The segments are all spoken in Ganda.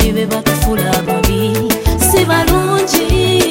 ababi be batufula ababi si balungi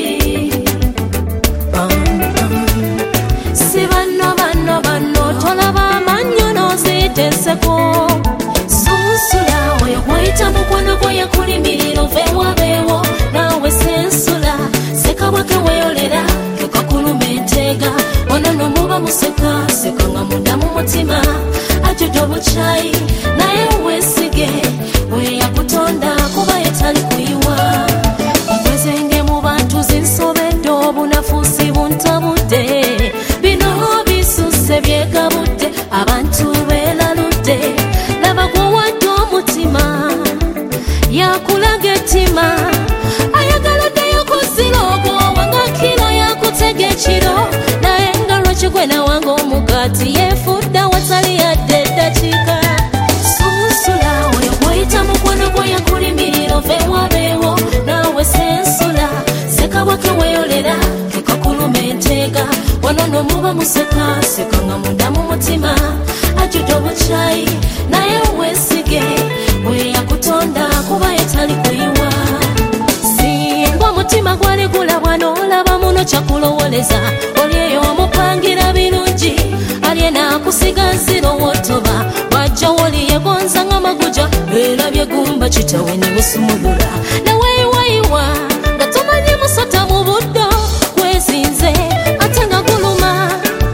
si bano tolaba amanyo n'oziteeseko sunsula oyo gwayita mukwano gwo yakulimirira oveewabeewo naawe sensula sekabweke weeyolera kekakuluma enteega ono nomuba museka sekanga munda mu mutima ajudde obukyayi naye weesige we yakutonda kuba etali kuyiwa mpezenge mu bantu zinsobedde obunafuusi buntabudde bino bisuse byegabudde abantu beelaludde laba gwowadde omutima yakulaga ettima ayagaladdeyo kuzira ogwowanga kiro yakutega ekiro naye nga lwaki gwe nawanga omugaati yeefudda watali yadde eddakiika sunsula oyo gweyita mukwano gwo yakulimirira oveewabeewo naawe sensula sekabweke weeyolera kekakuluma enteega wano nomuba museka sekanga munda mu mutima ajudde obukyayi naye weesige we yakutonda kuba etali kuyiwa singa omutima gwali gulabwa n'olaba muno kyakulowoleza oli eyo omupangira birungi alye naakusiga nziro wotoba wajja woli yegonza nga maguja era byegumba kitawe ne busumulula naweewayiwa nga tomanyi musota mu buddo kwezinze ate nga guluma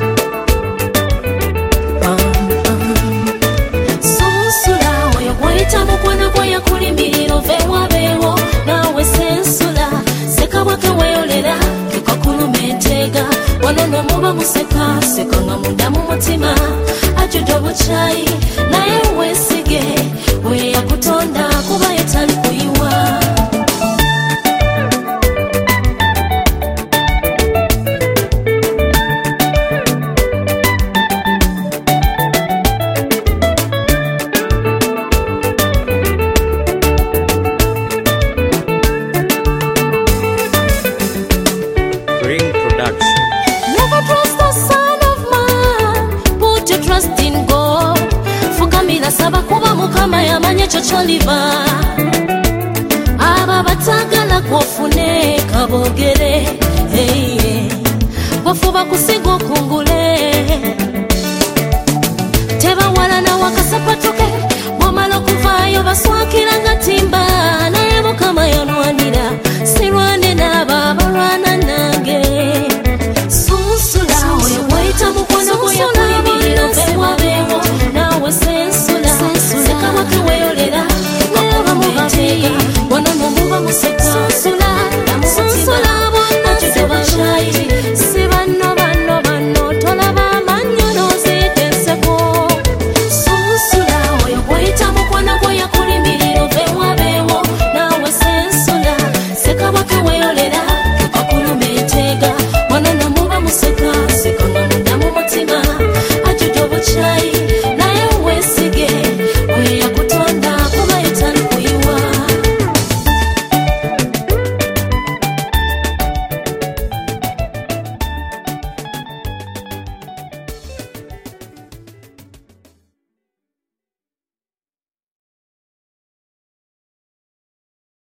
sunsula oyo gwayita mukwano gwo yakulimirira oveewabeewo naawe sensula sekabweke weeyolera kekakuluma enteega wano nomuba museka sekanga munda mu mutima ajudde obukyayi naye weesige we yakutonda kuba etali kuyiwa Never trust the son of man, put your trust in God. Fukamira saba kuba mukama yamanye chocholiva aba batagala kwofune kabogere bafuba kusiga okungule tebawala na wakasapatuke bwamala okuvaayo baswakira nga timba naye mukama yanwanira sirwane n'abo abalwana nange sunsula oyo gwayita mukwano gwo yakulimirira oveewabeewo naawe sensula sekabweke weeyolera kekakuluma enteega wano nomuba museka